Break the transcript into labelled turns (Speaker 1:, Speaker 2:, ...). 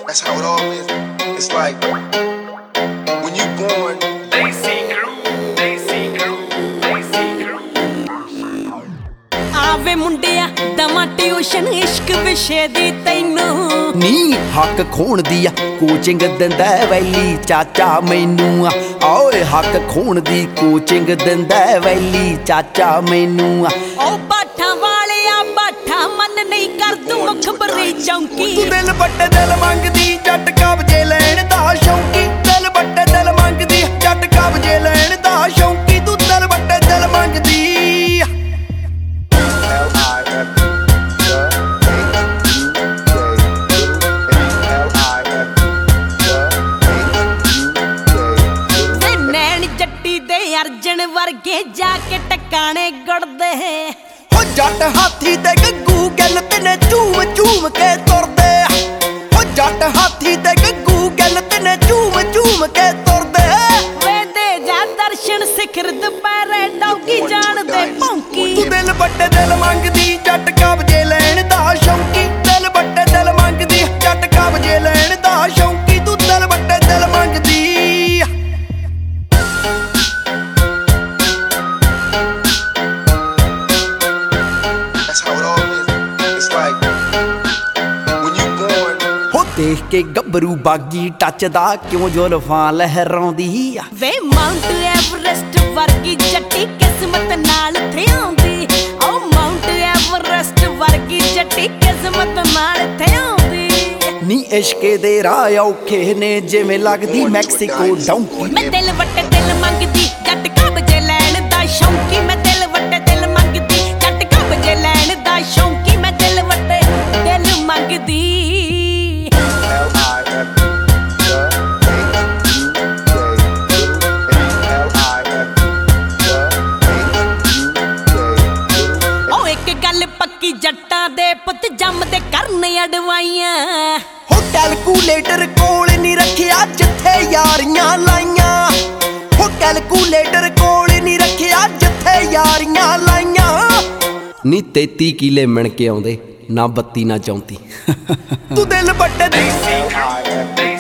Speaker 1: That's how it all is. It's like when you born. Desi crew.
Speaker 2: ਆਵੇ ਮੁੰਡਿਆ ਦਵਾਂ tuition ਇਸ਼ਕ ਵਿਸ਼ੇ ਦੀ ਤੈਨੂੰ
Speaker 3: ਨੀ ਹੱਕ ਖੋਣ ਦੀ ਆ ਕੋਚਿੰਗ ਦਿੰਦਾ ਵੈਲੀ ਚਾਚਾ ਮੈਨੂੰ ਓਏ ਹੱਕ ਖੋਣ ਦੀ ਕੋਚਿੰਗ ਦਿੰਦਾ ਵੈਲੀ ਚਾਚਾ ਮੈਨੂੰ
Speaker 2: ਓ ਬਾਠਾਂ ਵਾਲਿਆ ਬਾਠਾ ਮਨ ਨਹੀਂ ਕਰ ਦੂੰ ਮੁਖਬਰੀ ਚੌਂਕੀ
Speaker 3: ਤੂੰ ਦਿਲ ਵੱਡੇ ਦਿਲ ਮੰਗਦੀ ਜੱਟ ਕਬਜੇ ਲੈਣ ਦਾ ਸ਼ੌਂਕੀ ਦਿਲ ਵੱਡੇ ਦਿਲ ਮੰਗਦੀ ਜੱਟ ਕਬਜੇ ਲੈਣ ਦਾ ਸ਼ੌਂਕੀ ਤੂੰ ਦਿਲ ਵੱਡੇ ਦਿਲ ਮੰਗਦੀ
Speaker 2: ਅਰਜਨ ਵਰਗੇ ਜਾ ਕੇ ਟਕਾਣੇ ਗੁੜਦੇ
Speaker 3: ਓ ਜੱਟ ਹਾਥੀ ਤੇ ਗੱਗੂ ਗੱਲ ਤਨੇ ਝੂਮ ਝੂਮ ਕੇ ਤੁਰਦੇ ਓ ਜੱਟ ਹਾਥੀ ਤੇ ਗੱਗੂ ਗੱਲ ਤਨੇ ਝੂਮ ਝੂਮ ਕੇ ਤੁਰਦੇ
Speaker 2: ਵੇਦੇ ਜਾ ਦਰਸ਼ਨ ਸਿਖਰ ਦੁਪਹਿਰੇ ਡੌਗੀ ਜਾਣਦੇ ਭੌਂਕੀ
Speaker 3: ਤੂੰ ਦਿਲ ਵੱਡੇ ਦਿਲ ਮੰਗਦੀ ਜੱਟ ਕਬਜੇ ਲੈਣ ਦਾ ਸ਼ੌਂਕੀ ਦਿਲ ਵੱਡੇ ਦਿਲ ਮੰਗਦੀ ਜੱਟ ਕਬਜੇ ਲੈਣ ਦਾ ਸ਼ੌਂਕੀ ਤੂੰ ਦਿਲ ਵੱਡੇ ਦਿਲ ਮੰਗਦੀ ਦੇਖ ਕੇ ਗੱਭਰੂ ਬਾਗੀ ਟੱਚਦਾ ਕਿਉਂ ਜ਼ੁਲਫਾਂ ਲਹਿਰਾਉਂਦੀ ਆ
Speaker 2: ਵੇ ਮਾਊਂਟ ਐਵਰੈਸਟ ਵਰਗੀ ਜੱਟੀ ਕਿਸਮਤ ਨਾਲ ਥਿਆਉਂਦੀ ਓ ਮਾਊਂਟ ਐਵਰੈਸਟ ਵਰਗੀ ਜੱਟੀ ਕਿਸਮਤ ਨਾਲ ਥਿਆਉਂਦੀ
Speaker 3: ਨੀ ਇਸ਼ਕੇ ਦੇ ਰਾਹ ਔਖੇ ਨੇ ਜਿਵੇਂ ਲੱਗਦੀ ਮੈਕਸੀਕੋ ਡੌਂਕੀ
Speaker 2: ਮੈਂ ਦਿਲ ਵੱਟੇ ਦਿਲ ਮੰਗਦੀ ਜੱਟ ਕਬਜੇ ਲੈਣ ਦਾ ਸ਼ੌਂਕੀ ਮੈਂ ਦਿਲ ਵੱਟੇ ਦਿਲ ਮੰਗਦੀ ਜੱਟ ਕਬਜੇ ਲੈਣ ਦਾ ਸ਼ੌਂਕੀ ਮੈਂ ਦਿਲ ਵੱਟੇ ਦਿਲ ਮੰਗਦੀ ਪੱਕੀ ਜੱਟਾਂ ਦੇ ਪੁੱਤ ਜੰਮਦੇ ਕਰਨ ਅਡਵਾਈਆਂ
Speaker 3: ਹੋ ਕੈਲਕੂਲੇਟਰ ਕੋਲ ਨਹੀਂ ਰੱਖਿਆ ਜਿੱਥੇ ਯਾਰੀਆਂ ਲਾਈਆਂ ਹੋ ਕੈਲਕੂਲੇਟਰ ਕੋਲ ਨਹੀਂ ਰੱਖਿਆ ਜਿੱਥੇ ਯਾਰੀਆਂ ਲਾਈਆਂ ਨੀ 33 ਕਿਲੇ ਮਿਣ ਕੇ ਆਉਂਦੇ ਨਾ 32 ਨਾ 34 ਤੂੰ ਦਿਲ ਵੱਡੇ